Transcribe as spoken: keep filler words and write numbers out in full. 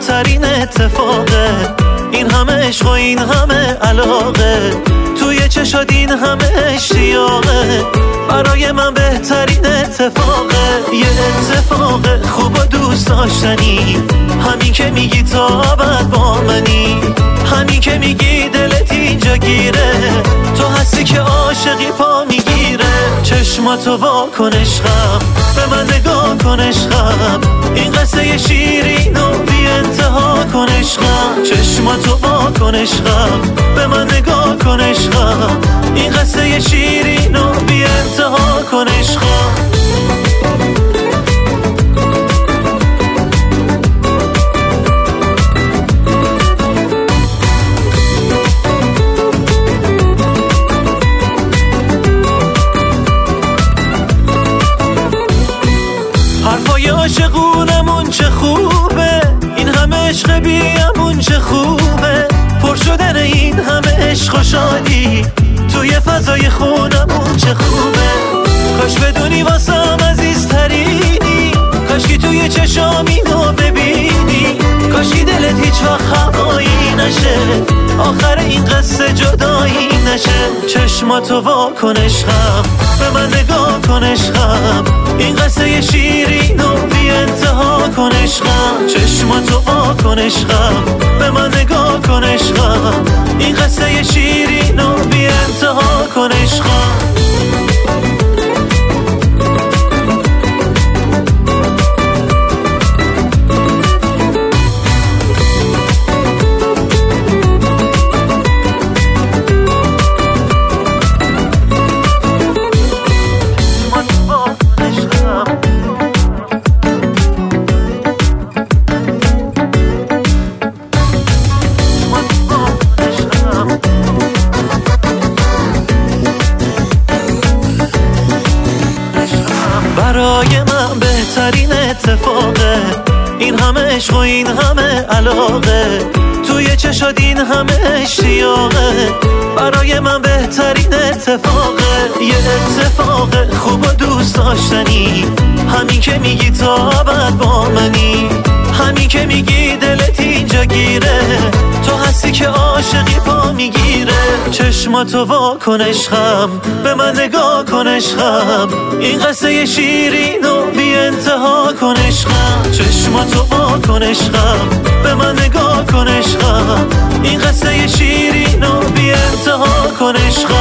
بهترین اتفاقه، این همه عشق و این همه علاقه، توی چشات این همه اشتیاقه، برای من بهترین اتفاقه. یه اتفاق خوب و دوست داشتنی، همین که میگی تا ابد با منی، همین که میگی دلت اینجا گیره، تو هستی که عاشقی پا میگیره. چشماتو وا کن عشقم، به من نگاه کن عشقم، این قصه شیرین و بی انتها کن عشقم. چشماتو وا کن عشقم، به من نگاه کن عشقم، این قصه شیرین و بی انتها کن عشقم. حرفای عاشقونمون چه خوبه، این همه عشق بیامون چه خوبه، پر شدن این همه عشق و شادی توی فضای خونمون چه خوبه. کاش بدونی واسم عزیزترینی، کاش که توی چشام اینو ببینی، کاش که دلت هیچ وقت هوایی نشه، آخر این قصه جدایی نشه. چشماتو وا کن عشقم، به من نگاه کن عشقم، این قصه شیرین و بی انتها کن عشقم. چشماتو وا کن عشقم، به من نگاه کن عشقم، این قصه شیرین و بی انتها کن عشقم. برای من بهترین اتفاقه، این همه عشق و این همه علاقه، توی چشات این همه اشتیاقه، برای من بهترین اتفاقه. یه اتفاق خوب و دوست داشتنی، همین که میگی تا ابد با منی، همین که میگی دلت اینجا گیره، تو هستی که عاشقی پا میگیره. چشماتو وا کن عشقم، به من نگاه کن عشقم، این قصه شیرین و بی انتها کن عشقم. چشماتو وا کن عشقم، به من نگاه کن عشقم، این قصه شیرین و بی انتها کن عشقم.